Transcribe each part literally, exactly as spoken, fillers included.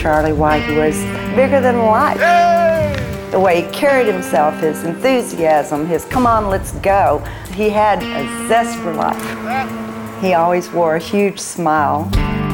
Charlie White was bigger than life. Hey! The way he carried himself, his enthusiasm, his come on, let's go. He had a zest for life. He always wore a huge smile.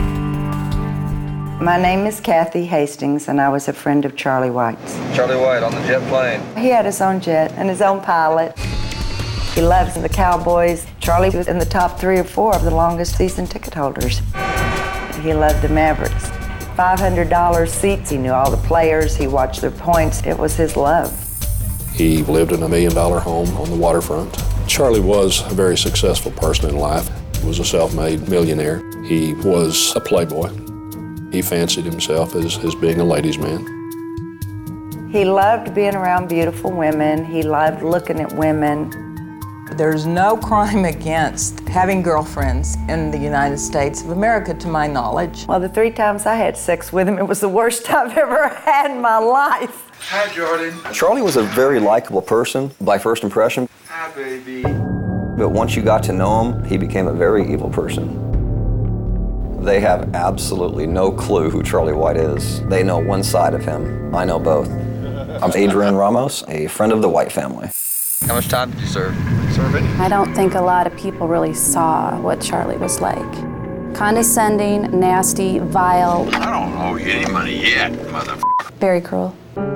My name is Kathy Hastings, and I was a friend of Charlie White's. Charlie White on the jet plane. He had his own jet and his own pilot. He loves the Cowboys. Charlie was in the top three or four of the longest season ticket holders. He loved the Mavericks. five hundred dollar seats, he knew all the players, he watched their points. It was his love. He lived in a million dollar home on the waterfront. Charlie was a very successful person in life. He was a self-made millionaire. He was a playboy. He fancied himself as, as being a ladies' man. He loved being around beautiful women. He loved looking at women. There's no crime against having girlfriends in the United States of America, to my knowledge. Well, the three times I had sex with him, it was the worst I've ever had in my life. Hi, Jordan. Charlie was a very likable person by first impression. Hi, baby. But once you got to know him, he became a very evil person. They have absolutely no clue who Charlie White is. They know one side of him. I know both. I'm Adrian Ramos, a friend of the White family. How much time did you serve? Serve it? I don't think a lot of people really saw what Charlie was like. Condescending, nasty, vile. I don't owe you any money yet, motherfucker. Very cruel.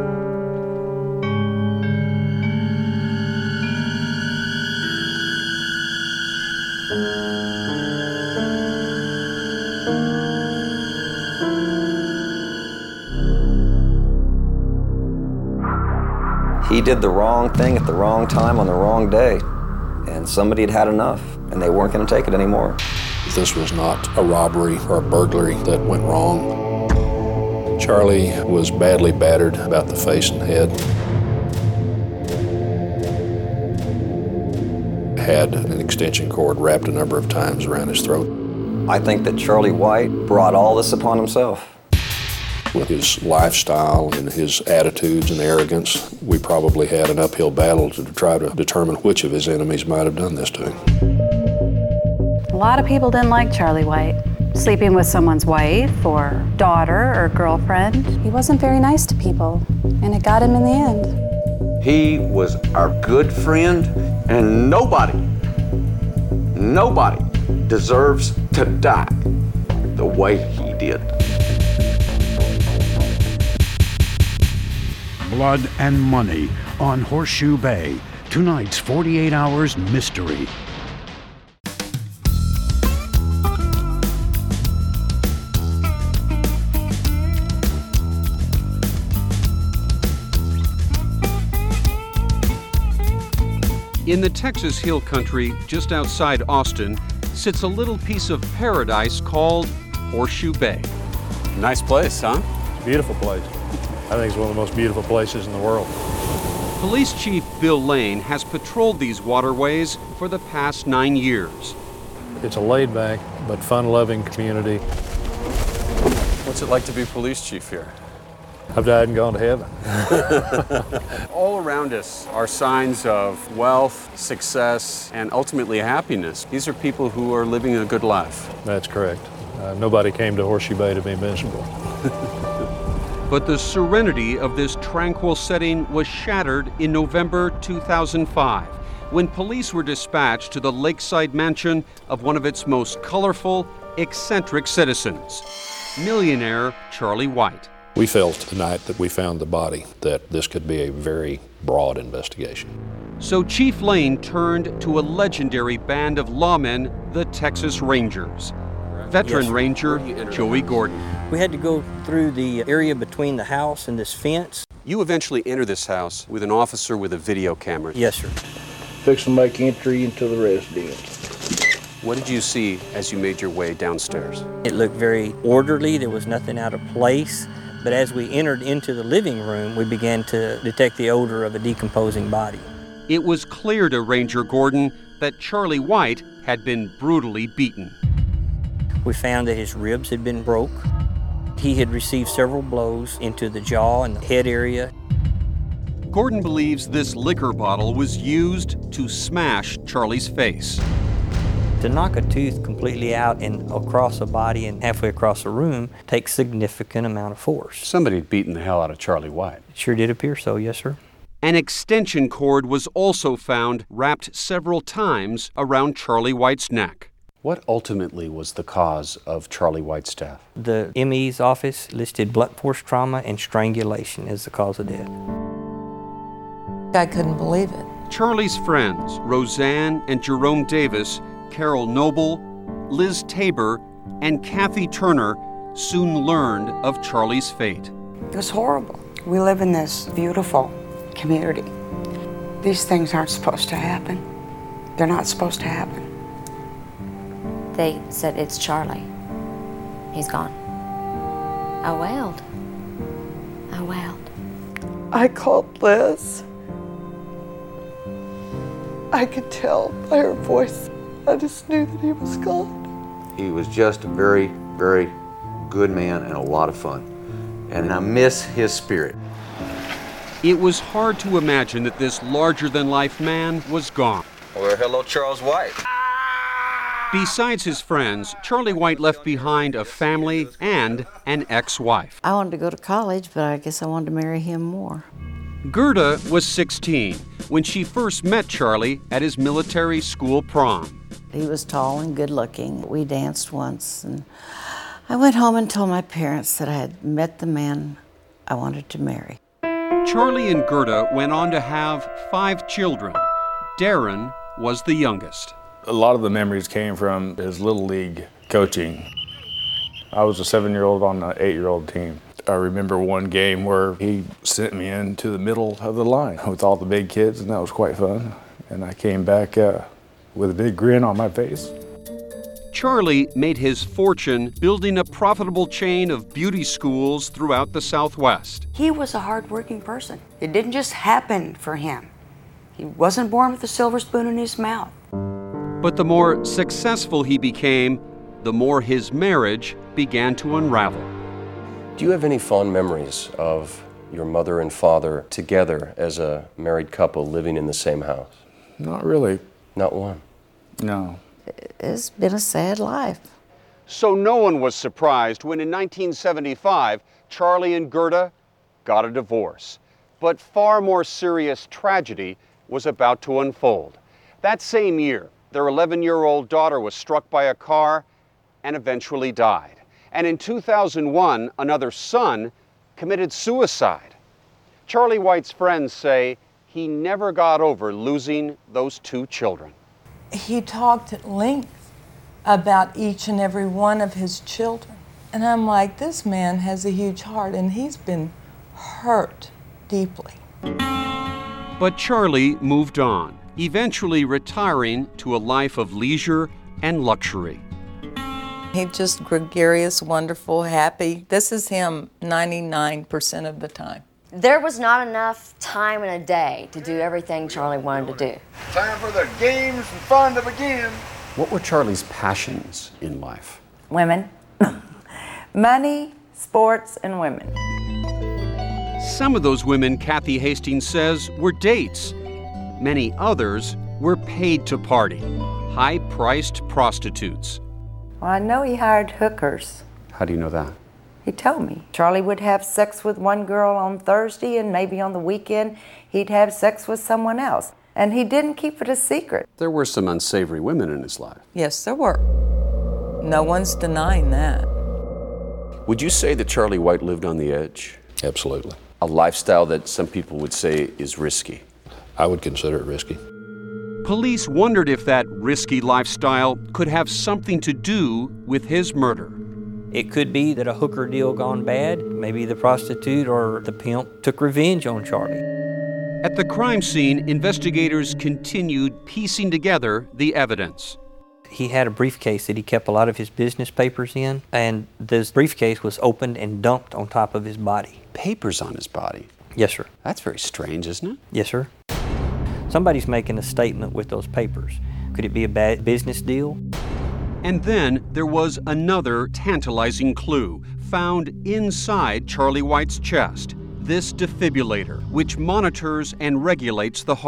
He did the wrong thing at the wrong time on the wrong day, and somebody had had enough, and they weren't going to take it anymore. This was not a robbery or a burglary that went wrong. Charlie was badly battered about the face and head. Had an extension cord wrapped a number of times around his throat. I think that Charlie White brought all this upon himself. With his lifestyle and his attitudes and arrogance, we probably had an uphill battle to try to determine which of his enemies might have done this to him. A lot of people didn't like Charlie White. Sleeping with someone's wife or daughter or girlfriend. He wasn't very nice to people, and it got him in the end. He was our good friend, and nobody, nobody deserves to die the way he did. Blood and Money on Horseshoe Bay. Tonight's forty-eight hours mystery. In the Texas Hill Country, just outside Austin, sits a little piece of paradise called Horseshoe Bay. Nice place, huh? Beautiful place. I think it's one of the most beautiful places in the world. Police Chief Bill Lane has patrolled these waterways for the past nine years. It's a laid-back but fun-loving community. What's it like to be police chief here? I've died and gone to heaven. All around us are signs of wealth, success, and ultimately happiness. These are people who are living a good life. That's correct. Uh, nobody came to Horseshoe Bay to be miserable. But the serenity of this tranquil setting was shattered in November two thousand five, when police were dispatched to the lakeside mansion of one of its most colorful, eccentric citizens, millionaire Charlie White. We felt tonight that we found the body, that this could be a very broad investigation. So Chief Lane turned to a legendary band of lawmen, the Texas Rangers. Veteran Yes. Ranger Joey Gordon. We had to go through the area between the house and this fence. You eventually enter this house with an officer with a video camera. Yes, sir. Fix to make entry into the residence. What did you see as you made your way downstairs? It looked very orderly. There was nothing out of place. But as we entered into the living room, we began to detect the odor of a decomposing body. It was clear to Ranger Gordon that Charlie White had been brutally beaten. We found that his ribs had been broke. He had received several blows into the jaw and the head area. Gordon believes this liquor bottle was used to smash Charlie's face. To knock a tooth completely out and across a body and halfway across a room takes significant amount of force. Somebody had beaten the hell out of Charlie White. It sure did appear so, yes, sir. An extension cord was also found wrapped several times around Charlie White's neck. What ultimately was the cause of Charlie White's death? The M E's office listed blunt force trauma and strangulation as the cause of death. I couldn't believe it. Charlie's friends, Roseanne and Jerome Davis, Carol Noble, Liz Tabor, and Kathy Turner soon learned of Charlie's fate. It was horrible. We live in this beautiful community. These things aren't supposed to happen. They're not supposed to happen. They said, it's Charlie. He's gone. I wailed. I wailed. I called Liz. I could tell by her voice. I just knew that he was gone. He was just a very, very good man and a lot of fun. And I miss his spirit. It was hard to imagine that this larger-than-life man was gone. Well, hello, Charles White. Besides his friends, Charlie White left behind a family and an ex-wife. I wanted to go to college, but I guess I wanted to marry him more. Gerda was sixteen when she first met Charlie at his military school prom. He was tall and good-looking. We danced once, and I went home and told my parents that I had met the man I wanted to marry. Charlie and Gerda went on to have five children. Darren was the youngest. A lot of the memories came from his Little League coaching. I was a seven-year-old on an eight-year-old team. I remember one game where he sent me into the middle of the line with all the big kids, and that was quite fun. And I came back uh, with a big grin on my face. Charlie made his fortune building a profitable chain of beauty schools throughout the Southwest. He was a hard-working person. It didn't just happen for him. He wasn't born with a silver spoon in his mouth. But the more successful he became, the more his marriage began to unravel. Do you have any fond memories of your mother and father together as a married couple living in the same house? Not really. Not one? No. It's been a sad life. So no one was surprised when in nineteen seventy-five, Charlie and Gerda got a divorce. But far more serious tragedy was about to unfold. That same year, their eleven-year-old daughter was struck by a car and eventually died. And in two thousand one, another son committed suicide. Charlie White's friends say he never got over losing those two children. He talked at length about each and every one of his children. And I'm like, this man has a huge heart, and he's been hurt deeply. But Charlie moved on, eventually retiring to a life of leisure and luxury. He's just gregarious, wonderful, happy. This is him ninety-nine percent of the time. There was not enough time in a day to do everything Charlie wanted to do. Time for the games and fun to begin. What were Charlie's passions in life? Women. Money, sports, and women. Some of those women, Kathy Hastings says, were dates. Many others were paid to party, high-priced prostitutes. Well, I know he hired hookers. How do you know that? He told me. Charlie would have sex with one girl on Thursday, and maybe on the weekend he'd have sex with someone else. And he didn't keep it a secret. There were some unsavory women in his life. Yes, there were. No one's denying that. Would you say that Charlie White lived on the edge? Absolutely. A lifestyle that some people would say is risky? I would consider it risky. Police wondered if that risky lifestyle could have something to do with his murder. It could be that a hooker deal gone bad. Maybe the prostitute or the pimp took revenge on Charlie. At the crime scene, investigators continued piecing together the evidence. He had a briefcase that he kept a lot of his business papers in, and this briefcase was opened and dumped on top of his body. Papers on his body? Yes, sir. That's very strange, isn't it? Yes, sir. Somebody's making a statement with those papers. Could it be a bad business deal? And then there was another tantalizing clue found inside Charlie White's chest. This defibrillator, which monitors and regulates the heart.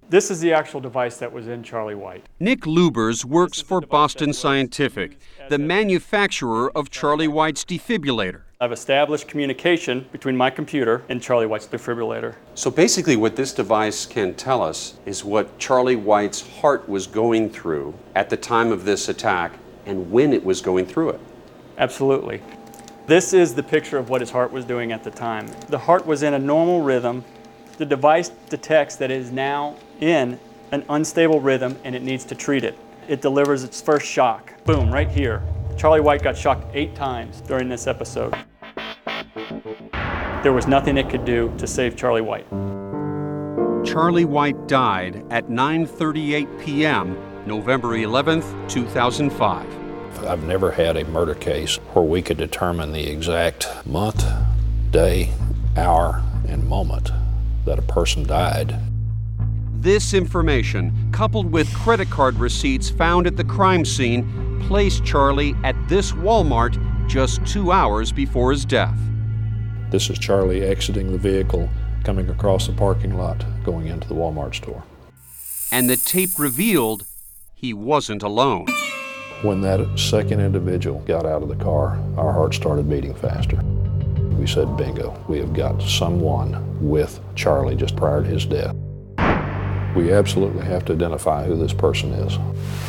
This is the actual device that was in Charlie White. Nick Lubers works for Boston Scientific, the manufacturer of Charlie White's defibrillator. I've established communication between my computer and Charlie White's defibrillator. So basically what this device can tell us is what Charlie White's heart was going through at the time of this attack and when it was going through it. Absolutely. This is the picture of what his heart was doing at the time. The heart was in a normal rhythm. The device detects that it is now in an unstable rhythm and it needs to treat it. It delivers its first shock. Boom, right here. Charlie White got shocked eight times during this episode. There was nothing it could do to save Charlie White. Charlie White died at nine thirty-eight p m November eleventh, two thousand five. I've never had a murder case where we could determine the exact month, day, hour, and moment that a person died. This information, coupled with credit card receipts found at the crime scene, placed Charlie at this Walmart just two hours before his death. This is Charlie exiting the vehicle, coming across the parking lot, going into the Walmart store. And the tape revealed he wasn't alone. When that second individual got out of the car, our heart started beating faster. We said, bingo, we have got someone with Charlie just prior to his death. We absolutely have to identify who this person is.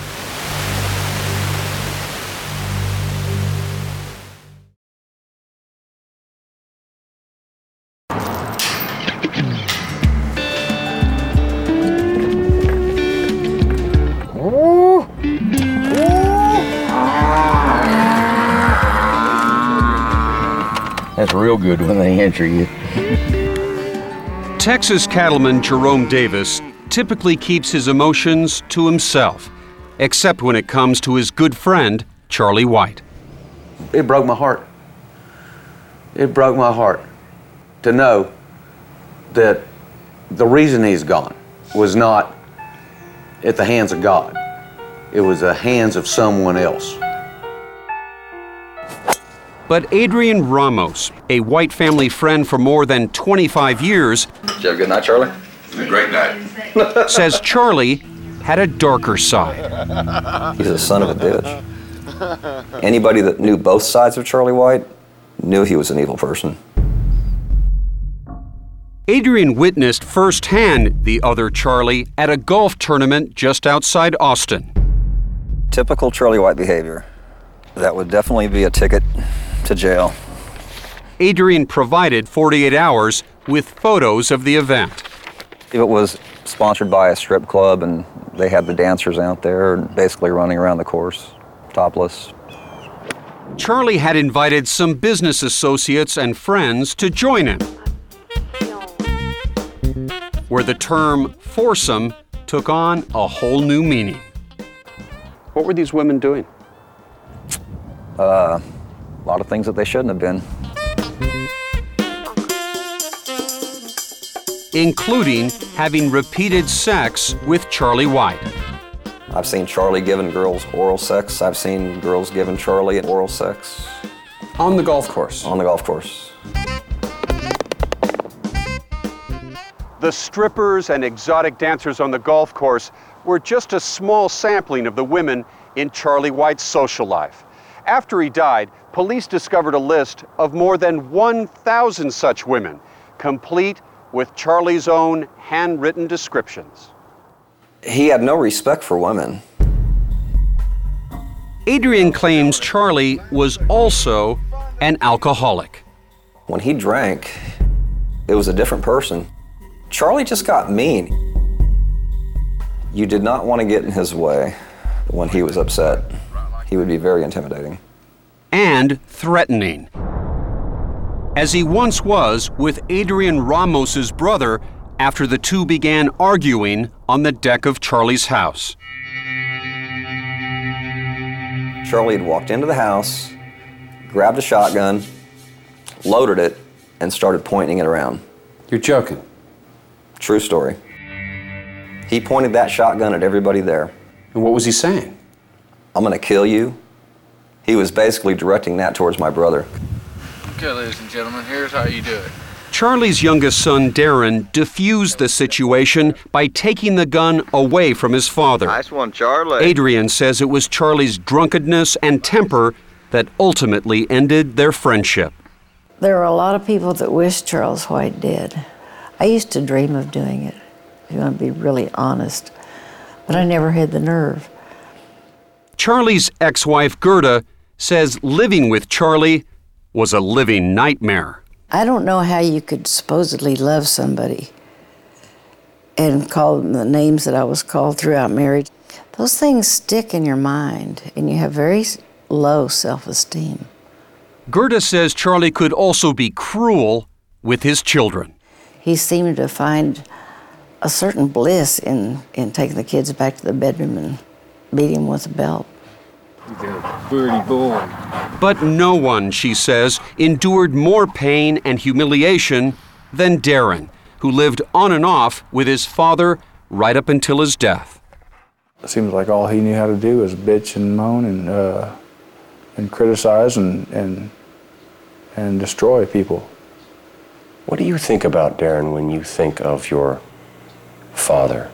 That's real good when they enter you. Texas cattleman Jerome Davis typically keeps his emotions to himself, except when it comes to his good friend, Charlie White. It broke my heart. It broke my heart to know that the reason he's gone was not at the hands of God. It was the hands of someone else. But Adrian Ramos, a White family friend for more than twenty-five years, Did you have a good night, Charlie? A great night. says Charlie had a darker side. He's a son of a bitch. Anybody that knew both sides of Charlie White knew he was an evil person. Adrian witnessed firsthand the other Charlie at a golf tournament just outside Austin. Typical Charlie White behavior. That would definitely be a ticket to jail. Adrian provided forty-eight hours with photos of the event. It was sponsored by a strip club, and they had the dancers out there basically running around the course, topless. Charlie had invited some business associates and friends to join him, where the term foursome took on a whole new meaning. What were these women doing? Uh, a lot of things that they shouldn't have been. Including having repeated sex with Charlie White. I've seen Charlie giving girls oral sex. I've seen girls giving Charlie oral sex. On the golf course? On the golf course. The strippers and exotic dancers on the golf course were just a small sampling of the women in Charlie White's social life. After he died, police discovered a list of more than one thousand such women, complete with Charlie's own handwritten descriptions. He had no respect for women. Adrian claims Charlie was also an alcoholic. When he drank, it was a different person. Charlie just got mean. You did not want to get in his way when he was upset. He would be very intimidating. And threatening. As he once was with Adrian Ramos's brother after the two began arguing on the deck of Charlie's house. Charlie had walked into the house, grabbed a shotgun, loaded it, and started pointing it around. You're joking. True story. He pointed that shotgun at everybody there. And what was he saying? I'm gonna kill you. He was basically directing that towards my brother. Okay, ladies and gentlemen, here's how you do it. Charlie's youngest son, Darren, diffused the situation by taking the gun away from his father. Nice one, Charlie. Adrian says it was Charlie's drunkenness and temper that ultimately ended their friendship. There are a lot of people that wish Charles White dead. I used to dream of doing it, if you want to be really honest, but I never had the nerve. Charlie's ex-wife, Gerda, says living with Charlie was a living nightmare. I don't know how you could supposedly love somebody and call them the names that I was called throughout marriage. Those things stick in your mind, and you have very low self-esteem. Gerda says Charlie could also be cruel with his children. He seemed to find a certain bliss in, in taking the kids back to the bedroom and beating them with a belt. He's a pretty boy. But no one, she says, endured more pain and humiliation than Darren, who lived on and off with his father right up until his death. It seems like all he knew how to do was bitch and moan and uh, and criticize and, and and destroy people. What do you think about Darren when you think of your father?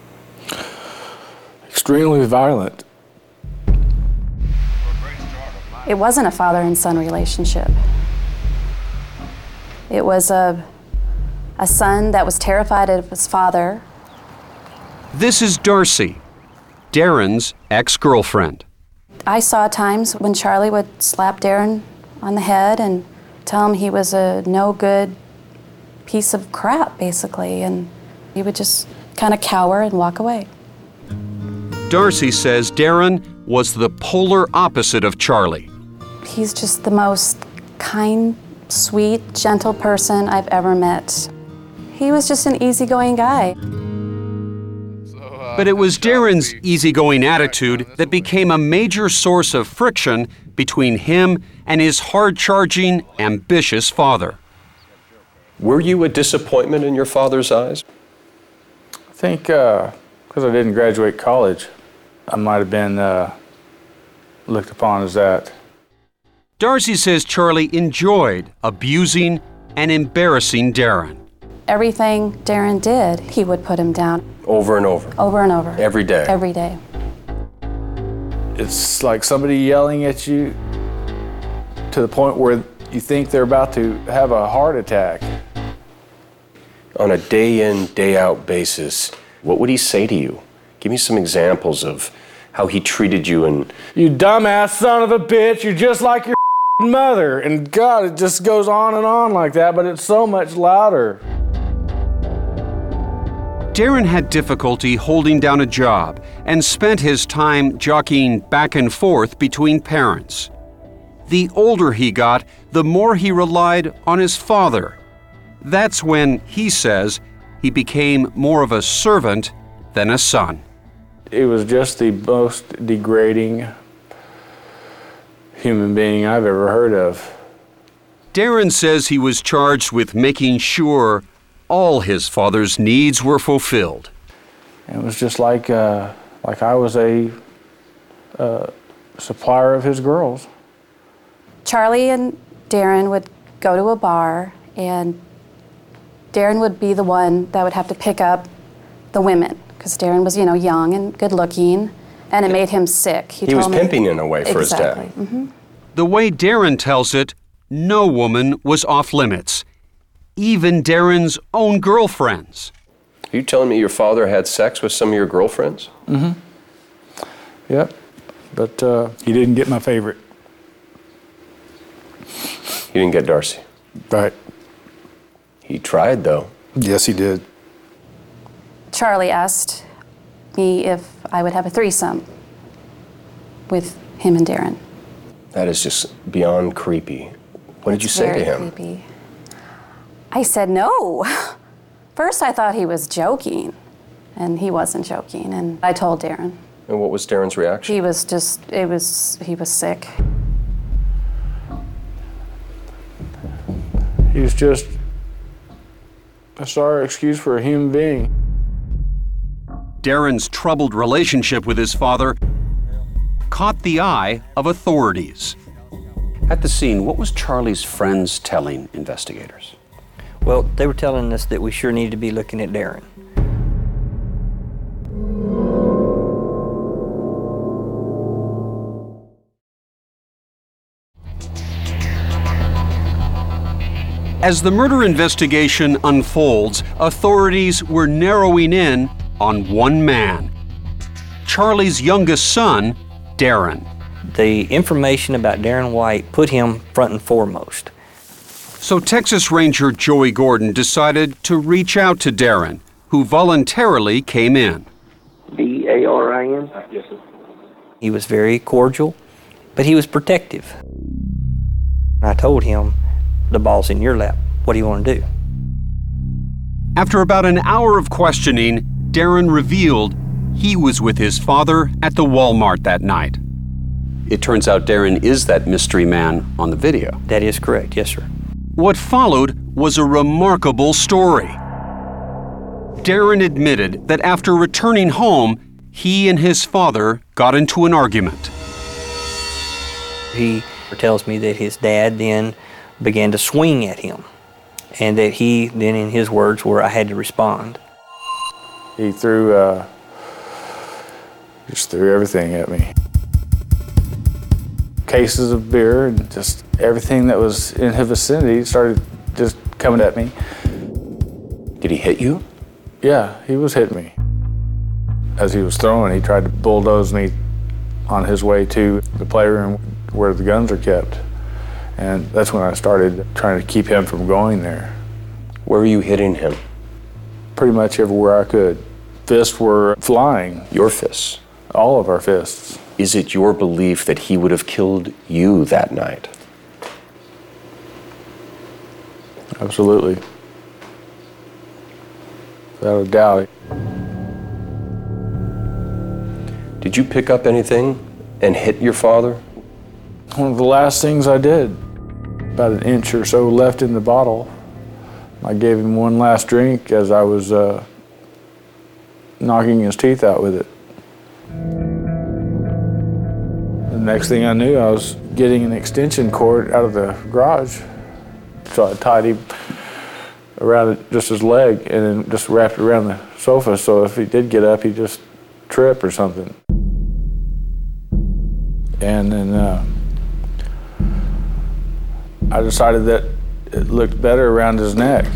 Extremely violent. It wasn't a father and son relationship. It was a, a son that was terrified of his father. This is Darcy, Darren's ex-girlfriend. I saw times when Charlie would slap Darren on the head and tell him he was a no good piece of crap, basically, and he would just kind of cower and walk away. Darcy says Darren was the polar opposite of Charlie. He's just the most kind, sweet, gentle person I've ever met. He was just an easygoing guy. But it was Darren's easygoing attitude that became a major source of friction between him and his hard-charging, ambitious father. Were you a disappointment in your father's eyes? I think because uh, I didn't graduate college, I might have been uh, looked upon as that. Darcy says Charlie enjoyed abusing and embarrassing Darren. Everything Darren did, he would put him down. Over and over? Over and over. Every day? Every day. It's like somebody yelling at you to the point where you think they're about to have a heart attack. On a day-in, day-out basis, what would he say to you? Give me some examples of how he treated you and... You dumbass son of a bitch, you're just like your mother. And God, it just goes on and on like that, but it's so much louder. Darren had difficulty holding down a job and spent his time jockeying back and forth between parents. The older he got, the more he relied on his father. That's when, he says, he became more of a servant than a son. It was just the most degrading human being I've ever heard of. Darren says he was charged with making sure all his father's needs were fulfilled. It was just like, uh, like I was a uh, supplier of his girls. Charlie and Darren would go to a bar, and Darren would be the one that would have to pick up the women, because Darren was, you know, young and good looking, and it made him sick. He, he was me, pimping in a way for exactly. his dad. Mm-hmm. The way Darren tells it, no woman was off limits, even Darren's own girlfriends. Are you telling me your father had sex with some of your girlfriends? Mm-hmm. Yep, but uh, he didn't get my favorite. He didn't get Darcy? Right. He tried, though. Yes, he did. Charlie asked me if I would have a threesome with him and Darren. That is just beyond creepy. What did you say Very to him? Creepy. I said no. First I thought he was joking, and he wasn't joking, and I told Darren. And what was Darren's reaction? He was just, it was, he was sick. He was just a sorry excuse for a human being. Darren's troubled relationship with his father caught the eye of authorities. At the scene, what was Charlie's friends telling investigators? Well, they were telling us that we sure needed to be looking at Darren. As the murder investigation unfolds, authorities were narrowing in on one man, Charlie's youngest son, Darren. The information about Darren White put him front and foremost. So Texas Ranger Joey Gordon decided to reach out to Darren, who voluntarily came in. D A R I N? Yes, sir. He was very cordial, but he was protective. I told him, the ball's in your lap. What do you want to do? After about an hour of questioning, Darren revealed he was with his father at the Walmart that night. It turns out Darren is that mystery man on the video. That is correct, yes, sir. What followed was a remarkable story. Darren admitted that after returning home, he and his father got into an argument. He tells me that his dad then began to swing at him, and that he then, in his words, were, I had to respond. He threw, uh, just threw everything at me. Cases of beer and just everything that was in his vicinity started just coming at me. Did he hit you? Yeah, he was hitting me. As he was throwing, he tried to bulldoze me on his way to the playroom where the guns are kept. And that's when I started trying to keep him from going there. Where were you hitting him? Pretty much everywhere I could. Fists were flying. Your fists? All of our fists. Is it your belief that he would have killed you that night? Absolutely. Without a doubt. Did you pick up anything and hit your father? One of the last things I did. About an inch or so left in the bottle. I gave him one last drink as I was uh, knocking his teeth out with it. The next thing I knew, I was getting an extension cord out of the garage. So I tied him around just his leg and then just wrapped it around the sofa so if he did get up, he'd just trip or something. And then uh, I decided that it looked better around his neck.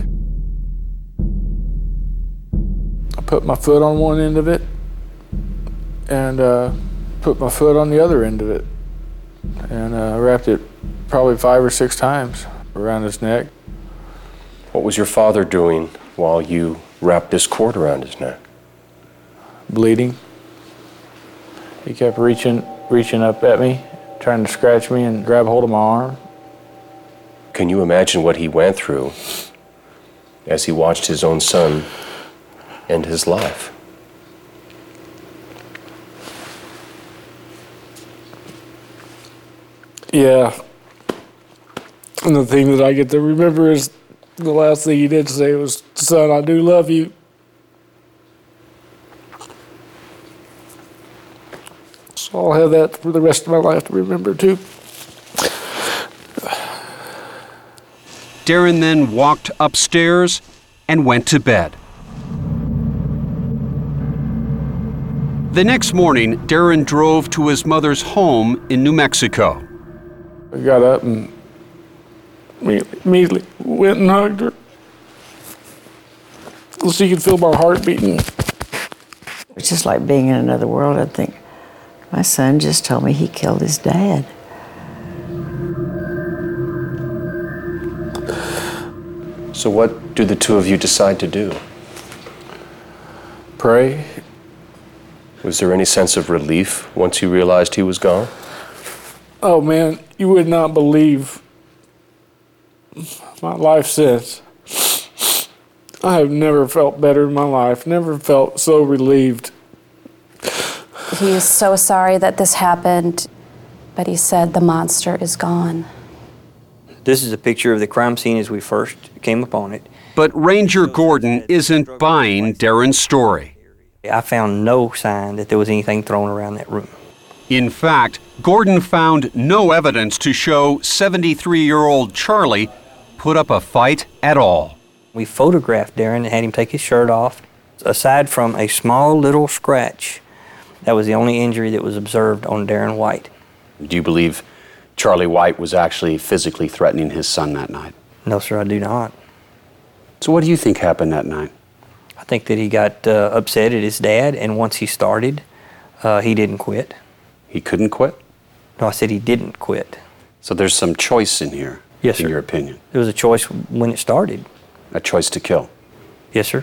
I put my foot on one end of it and uh, put my foot on the other end of it and uh, wrapped it probably five or six times around his neck. What was your father doing while you wrapped this cord around his neck? Bleeding. He kept reaching, reaching up at me, trying to scratch me and grab hold of my arm. Can you imagine what he went through as he watched his own son end his life? Yeah. And the thing that I get to remember is the last thing he did say was, "Son, I do love you." So I'll have that for the rest of my life to remember too. Darren then walked upstairs and went to bed. The next morning, Darren drove to his mother's home in New Mexico. I got up and immediately went and hugged her. So she could feel my heart beating. It's just like being in another world. I think, my son just told me he killed his dad. So what do the two of you decide to do? Pray. Was there any sense of relief once you realized he was gone? Oh man, you would not believe my life since. I have never felt better in my life, never felt so relieved. He is so sorry that this happened, but he said the monster is gone. This is a picture of the crime scene as we first came upon it. But Ranger Gordon isn't buying Darren's story. I found no sign that there was anything thrown around that room. In fact, Gordon found no evidence to show seventy-three-year-old Charlie put up a fight at all. We photographed Darren and had him take his shirt off. Aside from a small little scratch, that was the only injury that was observed on Darren White. Do you believe Charlie White was actually physically threatening his son that night? No, sir, I do not. So what do you think happened that night? I think that he got uh, upset at his dad, and once he started, uh, he didn't quit. He couldn't quit? No, I said he didn't quit. So there's some choice in here, yes, in sir. your opinion? There was a choice when it started. A choice to kill? Yes, sir.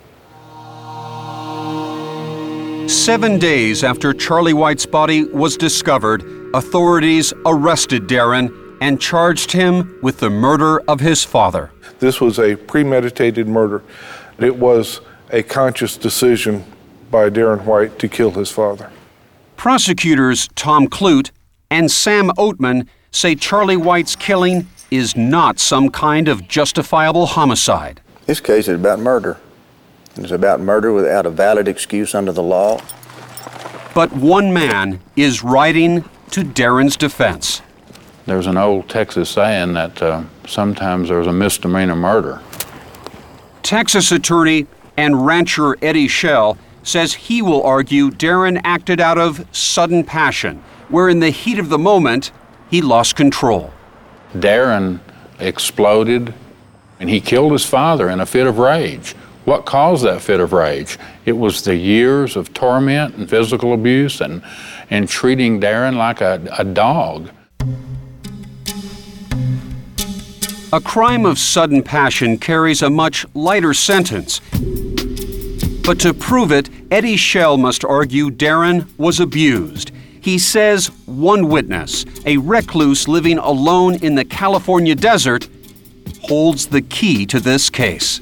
Seven days after Charlie White's body was discovered, authorities arrested Darren and charged him with the murder of his father. This was a premeditated murder. It was a conscious decision by Darren White to kill his father. Prosecutors Tom Clute and Sam Oatman say Charlie White's killing is not some kind of justifiable homicide. This case is about murder. It's about murder without a valid excuse under the law. But one man is writing to Darren's defense. There's an old Texas saying that uh, sometimes there's a misdemeanor murder. Texas attorney and rancher Eddie Schell says he will argue Darren acted out of sudden passion, where in the heat of the moment, he lost control. Darren exploded and he killed his father in a fit of rage. What caused that fit of rage? It was the years of torment and physical abuse and, and treating Darren like a, a dog. A crime of sudden passion carries a much lighter sentence. But to prove it, Eddie Schell must argue Darren was abused. He says one witness, a recluse living alone in the California desert, holds the key to this case.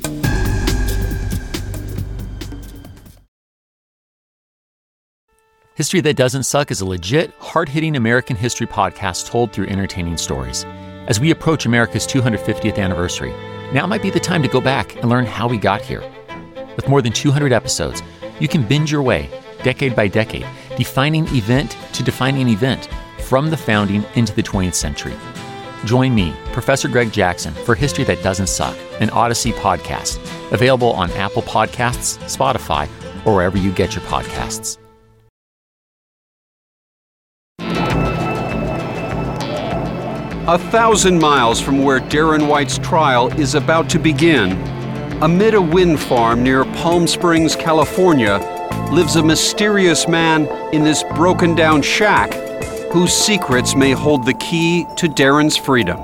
History That Doesn't Suck is a legit, hard-hitting American history podcast told through entertaining stories. As we approach America's two hundred fiftieth anniversary, now might be the time to go back and learn how we got here. With more than two hundred episodes, you can binge your way, decade by decade, defining event to defining event, from the founding into the twentieth century. Join me, Professor Greg Jackson, for History That Doesn't Suck, an Odyssey podcast, available on Apple Podcasts, Spotify, or wherever you get your podcasts. A thousand miles from where Darren White's trial is about to begin, amid a wind farm near Palm Springs, California, lives a mysterious man in this broken-down shack whose secrets may hold the key to Darren's freedom.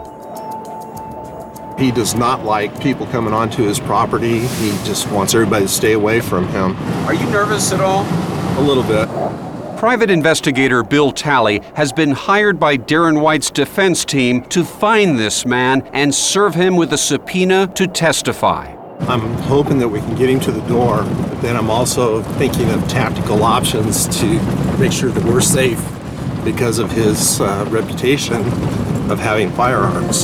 He does not like people coming onto his property. He just wants everybody to stay away from him. Are you nervous at all? A little bit. Private investigator Bill Talley has been hired by Darren White's defense team to find this man and serve him with a subpoena to testify. I'm hoping that we can get him to the door, but then I'm also thinking of tactical options to make sure that we're safe because of his uh, reputation of having firearms.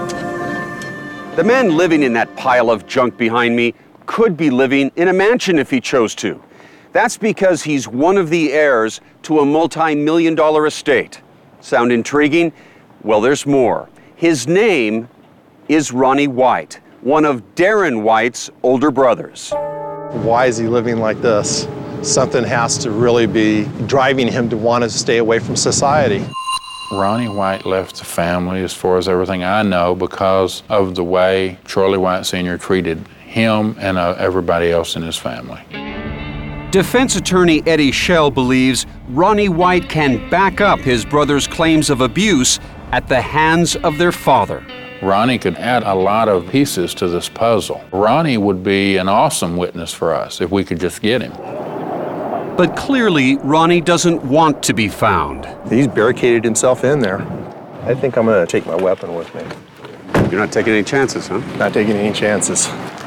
The man living in that pile of junk behind me could be living in a mansion if he chose to. That's because he's one of the heirs to a multi-million dollar estate. Sound intriguing? Well, there's more. His name is Ronnie White, one of Darren White's older brothers. Why is he living like this? Something has to really be driving him to want to stay away from society. Ronnie White left the family, as far as everything I know, because of the way Charlie White Senior treated him and uh, everybody else in his family. Defense attorney Eddie Schell believes Ronnie White can back up his brother's claims of abuse at the hands of their father. Ronnie could add a lot of pieces to this puzzle. Ronnie would be an awesome witness for us if we could just get him. But clearly, Ronnie doesn't want to be found. He's barricaded himself in there. I think I'm going to take my weapon with me. You're not taking any chances, huh? Not taking any chances.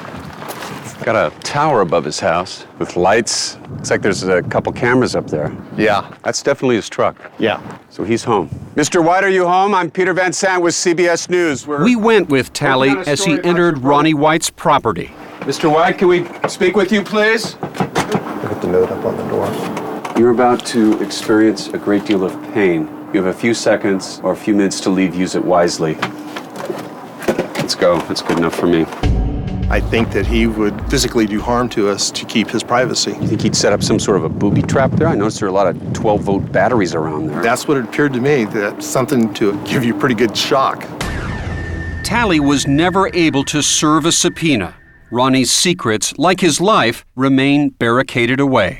Got a tower above his house with lights. Looks like there's a couple cameras up there. Yeah. That's definitely his truck. Yeah. So he's home. Mister White, are you home? I'm Peter Van Sant with C B S News. We're we went with Talley as he entered Ronnie White's property. Mister White, can we speak with you, please? Put the note up on the door. You're about to experience a great deal of pain. You have a few seconds or a few minutes to leave. Use it wisely. Let's go. That's good enough for me. I think that he would physically do harm to us to keep his privacy. You think he'd set up some sort of a booby trap there? I noticed there are a lot of twelve volt batteries around there. That's what it appeared to me, that something to give you a pretty good shock. Talley was never able to serve a subpoena. Ronnie's secrets, like his life, remain barricaded away.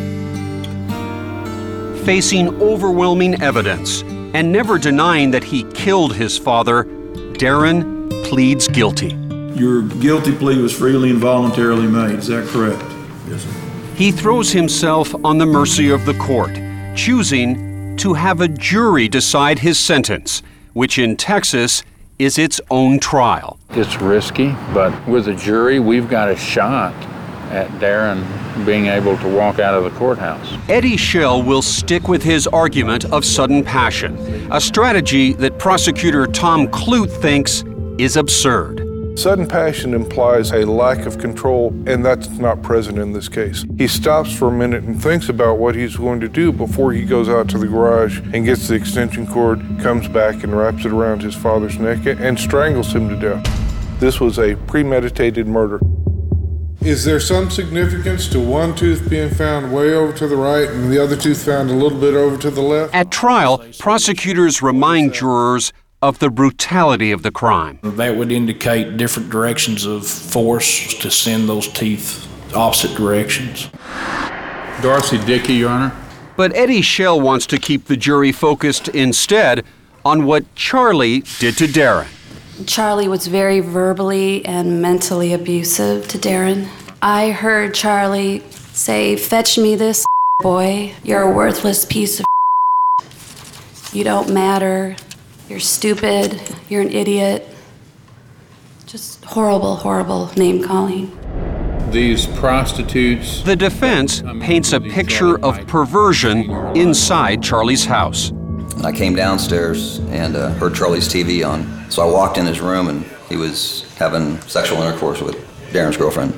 Facing overwhelming evidence and never denying that he killed his father, Darren pleads guilty. Your guilty plea was freely and voluntarily made, is that correct? Yes, sir. He throws himself on the mercy of the court, choosing to have a jury decide his sentence, which in Texas is its own trial. It's risky, but with a jury, we've got a shot at Darren being able to walk out of the courthouse. Eddie Schell will stick with his argument of sudden passion, a strategy that prosecutor Tom Clute thinks is absurd. Sudden passion implies a lack of control, and that's not present in this case. He stops for a minute and thinks about what he's going to do before he goes out to the garage and gets the extension cord, comes back and wraps it around his father's neck and strangles him to death. This was a premeditated murder. Is there some significance to one tooth being found way over to the right and the other tooth found a little bit over to the left? At trial, prosecutors remind jurors of the brutality of the crime. That would indicate different directions of force to send those teeth opposite directions. Darcy Dickey, Your Honor. But Eddie Schell wants to keep the jury focused instead on what Charlie did to Darren. Charlie was very verbally and mentally abusive to Darren. I heard Charlie say, "Fetch me this boy. You're a worthless piece of You don't matter. You're stupid. You're an idiot." Just horrible, horrible name calling. These prostitutes. The defense paints a picture of perversion inside Charlie's house. I came downstairs and uh, heard Charlie's T V on. So I walked in his room and he was having sexual intercourse with Darren's girlfriend.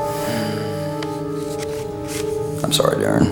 I'm sorry, Darren.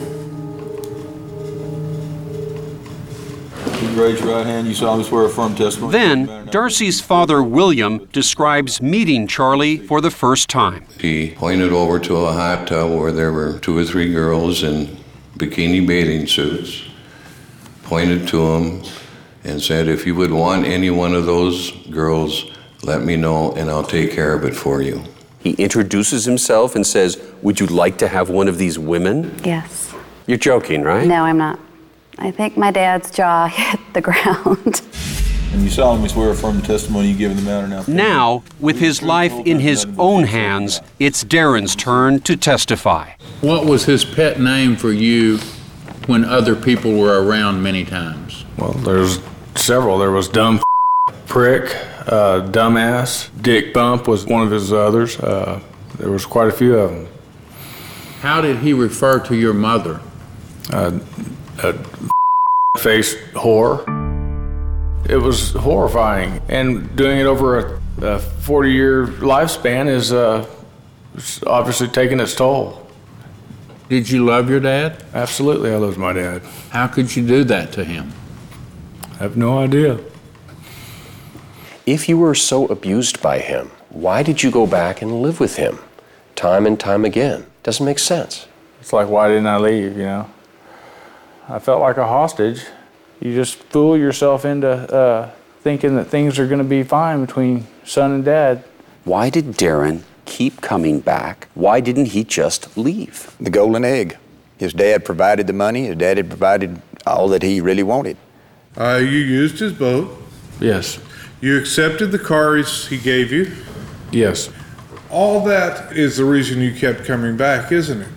You raise your right hand, you solemnly swear a firm testimony. Then, Darcy's father, William, describes meeting Charlie for the first time. He pointed over to a hot tub where there were two or three girls in bikini bathing suits, pointed to him, and said, "If you would want any one of those girls, let me know and I'll take care of it for you." He introduces himself and says, "Would you like to have one of these women?" Yes. You're joking, right? No, I'm not. I think my dad's jaw hit the ground. And you solemnly swear affirm the testimony you give in the matter now. Now, with his life in his own hands, it's Darren's turn to testify. What was his pet name for you when other people were around many times? Well, there's several. There was dumb prick, uh, dumbass. Dick Bump was one of his others. Uh, there was quite a few of them. How did he refer to your mother? Uh, a face whore. It was horrifying, and doing it over a forty-year lifespan is uh, obviously taking its toll. Did you love your dad? Absolutely, I loved my dad. How could you do that to him? I have no idea. If you were so abused by him, why did you go back and live with him time and time again? Doesn't make sense. It's like, why didn't I leave, you know? I felt like a hostage. You just fool yourself into uh, thinking that things are going to be fine between son and dad. Why did Darren keep coming back? Why didn't he just leave? The golden egg. His dad provided the money. His dad had provided all that he really wanted. Uh, you used his boat. Yes. You accepted the cars he gave you. Yes. All that is the reason you kept coming back, isn't it?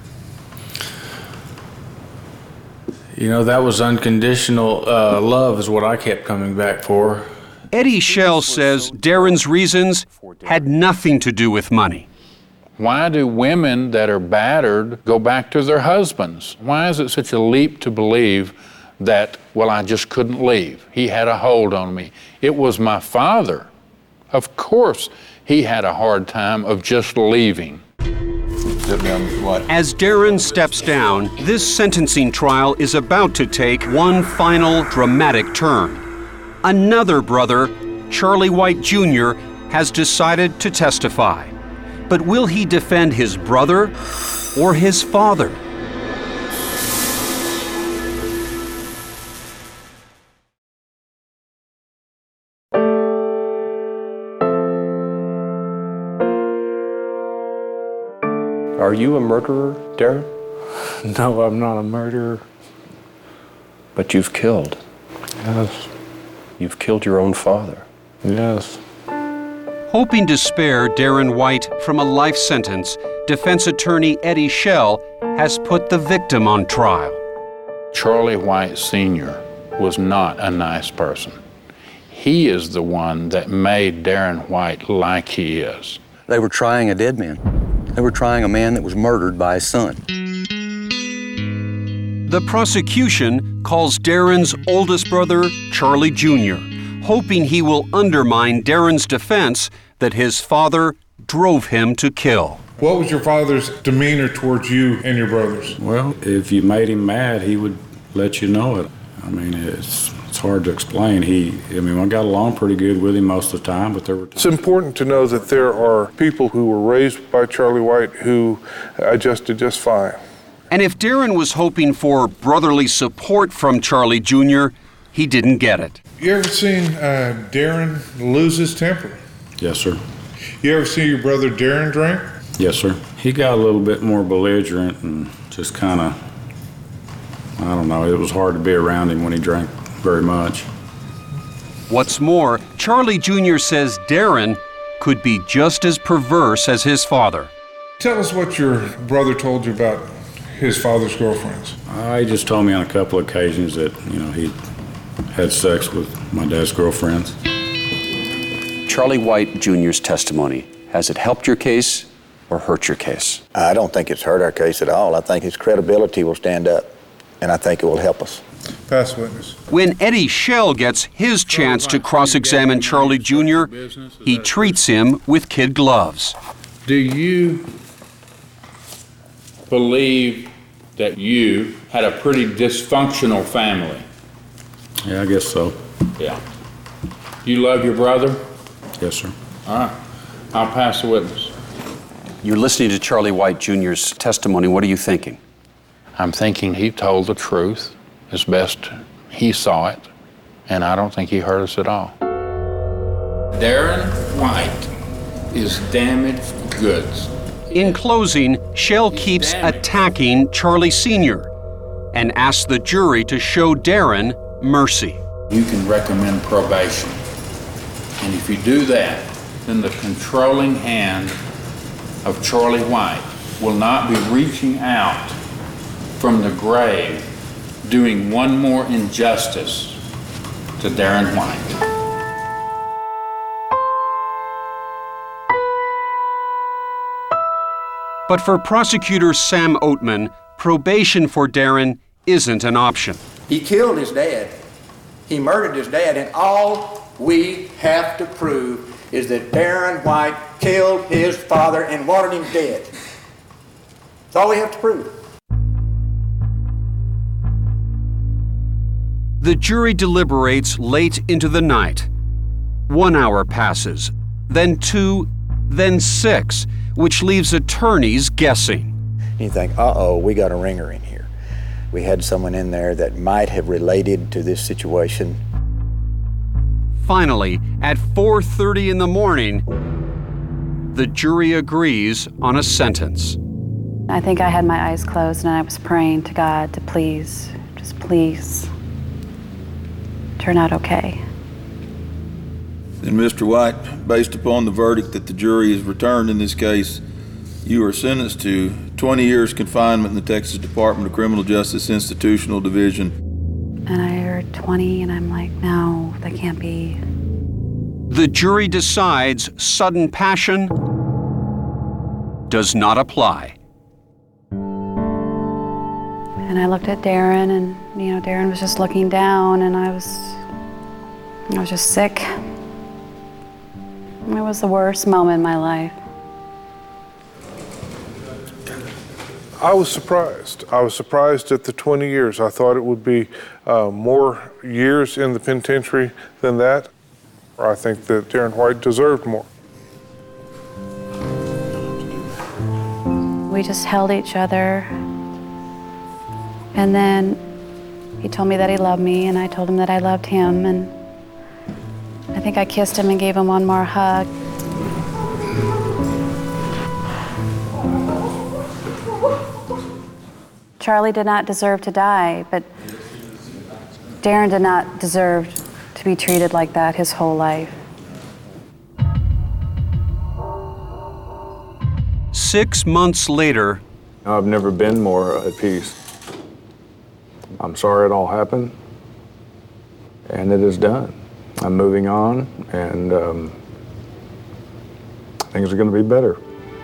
You know, that was unconditional uh, love is what I kept coming back for. Eddie Schell says Darren's reasons had nothing to do with money. Why do women that are battered go back to their husbands? Why is it such a leap to believe that, well, I just couldn't leave? He had a hold on me. It was my father. Of course, he had a hard time of just leaving. As Darren steps down, this sentencing trial is about to take one final dramatic turn. Another brother, Charlie White Junior, has decided to testify. But will he defend his brother or his father? Are you a murderer, Darren? No, I'm not a murderer. But you've killed. Yes. You've killed your own father. Yes. Hoping to spare Darren White from a life sentence, defense attorney Eddie Schell has put the victim on trial. Charlie White Senior was not a nice person. He is the one that made Darren White like he is. They were trying a dead man. They were trying a man that was murdered by his son. The prosecution calls Darren's oldest brother Charlie Junior, hoping he will undermine Darren's defense that his father drove him to kill. What was your father's demeanor towards you and your brothers? Well, if you made him mad, he would let you know it. I mean, it's it's hard to explain. He, I mean, I got along pretty good with him most of the time, but there were times. It's important to know that there are people who were raised by Charlie White who adjusted just fine. And if Darren was hoping for brotherly support from Charlie Junior, he didn't get it. You ever seen uh, Darren lose his temper? Yes, sir. You ever see your brother Darren drink? Yes, sir. He got a little bit more belligerent and just kind of, I don't know, it was hard to be around him when he drank very much. What's more, Charlie Junior says Darren could be just as perverse as his father. Tell us what your brother told you about his father's girlfriends. Uh, he just told me on a couple of occasions that, you know, he had sex with my dad's girlfriends. Charlie White Junior's testimony, has it helped your case or hurt your case? I don't think it's hurt our case at all. I think his credibility will stand up, and I think it will help us. Pass witness. When Eddie Schell gets his chance to cross-examine Charlie Junior, he treats him with kid gloves. Do you believe that you had a pretty dysfunctional family? Yeah, I guess so. Yeah. You love your brother? Yes, sir. All right. I'll pass the witness. You're listening to Charlie White Junior's testimony. What are you thinking? I'm thinking he told the truth as best he saw it, and I don't think he hurt us at all. Darren White is damaged goods. In closing, Schell keeps attacking Charlie Senior and asks the jury to show Darren mercy. You can recommend probation. And if you do that, then the controlling hand of Charlie White will not be reaching out from the grave, doing one more injustice to Darren White. But for prosecutor Sam Oatman, probation for Darren isn't an option. He killed his dad. He murdered his dad, and all we have to prove is that Darren White killed his father and wanted him dead. That's all we have to prove. The jury deliberates late into the night. One hour passes, then two, then six, which leaves attorneys guessing. You think, uh-oh, we got a ringer in here. We had someone in there that might have related to this situation. Finally, at four thirty in the morning, the jury agrees on a sentence. I think I had my eyes closed and I was praying to God to please, just please, turn out okay. Then, Mister White, based upon the verdict that the jury has returned in this case, you are sentenced to twenty years confinement in the Texas Department of Criminal Justice Institutional Division. And I heard twenty, and I'm like, no, that can't be. The jury decides sudden passion does not apply. And I looked at Darren, and, you know, Darren was just looking down, and I was, I was just sick. It was the worst moment in my life. I was surprised. I was surprised at the twenty years. I thought it would be uh, more years in the penitentiary than that. I think that Darren White deserved more. we just held each other. And then he told me that he loved me, and I told him that I loved him. And I think I kissed him and gave him one more hug. Charlie did not deserve to die, but Darren did not deserve to be treated like that his whole life. Six months later, I've never been more at peace. I'm sorry it all happened, and it is done. I'm moving on, and um, things are going to be better.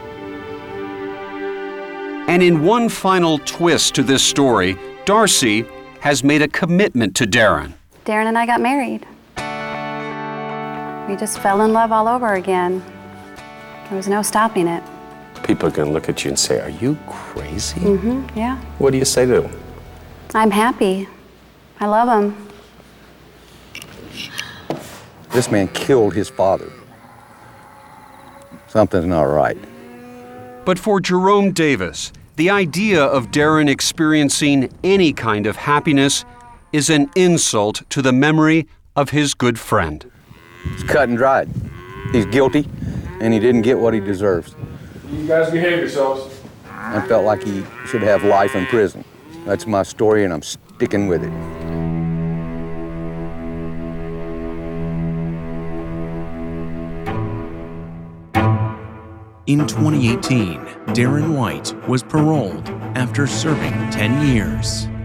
And in one final twist to this story, Darcy has made a commitment to Darren. Darren and I got married. We just fell in love all over again. There was no stopping it. People are going to look at you and say, are you crazy? Mm-hmm, yeah. What do you say to them? I'm happy. I love him. This man killed his father. Something's not right. But for Jerome Davis, the idea of Darren experiencing any kind of happiness is an insult to the memory of his good friend. It's cut and dried. He's guilty, and he didn't get what he deserves. You guys behave yourselves. I felt like he should have life in prison. That's my story, and I'm sticking with it. In twenty eighteen, Darren White was paroled after serving ten years.